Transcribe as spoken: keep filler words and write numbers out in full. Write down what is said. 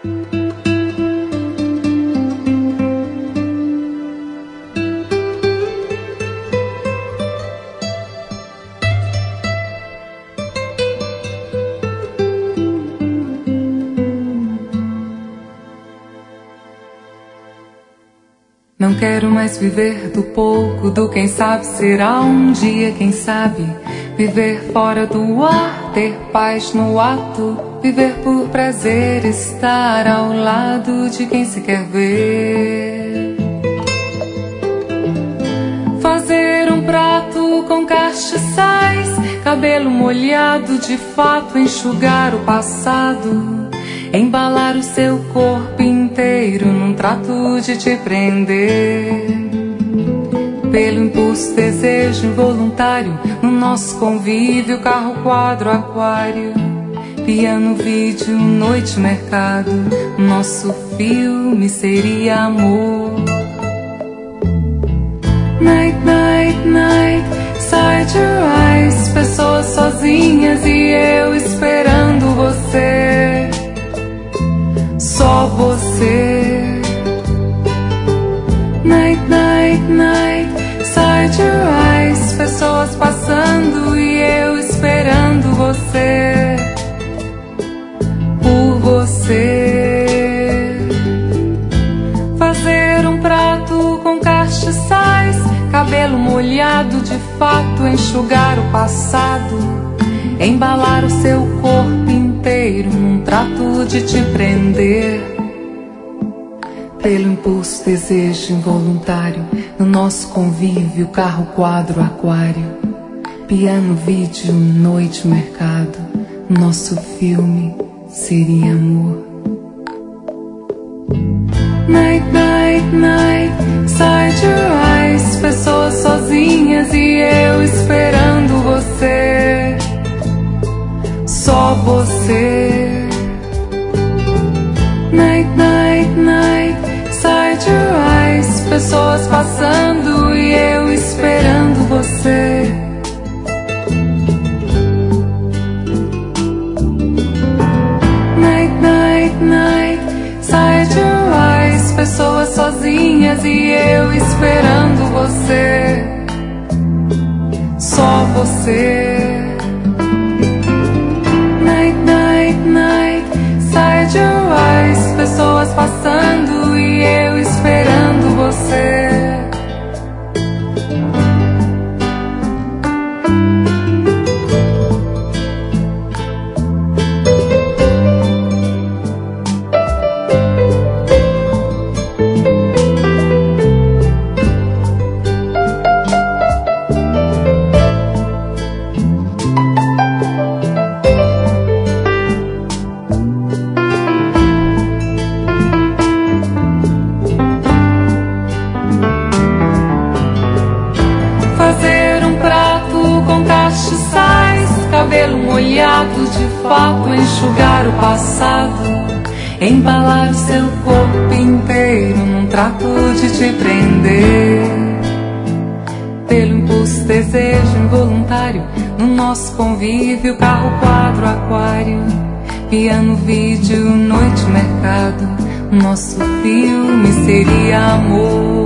Não quero mais viver do pouco, do quem sabe será um dia, quem sabe. Viver fora do ar, ter paz no ato. Viver por prazer, estar ao lado de quem se quer ver. Fazer um prato com castiçais, cabelo molhado de fato, enxugar o passado. Embalar o seu corpo inteiro num trato de te prender. Pelo impulso, desejo involuntário, no nosso convívio, carro, quadro, aquário. Piano, vídeo, noite, mercado. Nosso filme seria amor. Night, night, night, side your eyes. Pessoas sozinhas e eu esperando você. Só você. Night, night, night, side your eyes. Pessoas passando e eu esperando você. Por você. Fazer um prato com castiçais, cabelo molhado de fato, enxugar o passado. Embalar o seu corpo inteiro num trato de te prender. Pelo impulso, desejo involuntário, no nosso convívio, carro, quadro, aquário. Piano, vídeo, noite, mercado. Nosso filme seria amor. Night, night, night, side your eyes. Pessoas sozinhas e eu esperando você. Só você. Night, night, night, side your eyes. Pessoas passando e eu esperando você. Night, night, night, side your eyes. Pessoas sozinhas e eu esperando você. Só você. Night, night, night, side your eyes. Pessoas passando e eu esperando você. Cabelo molhado de fato, enxugar o passado. Embalar o seu corpo inteiro num trato de te prender. Pelo impulso, desejo involuntário, no nosso convívio, carro, quadro, aquário. Piano, vídeo, noite, mercado. Nosso filme seria amor.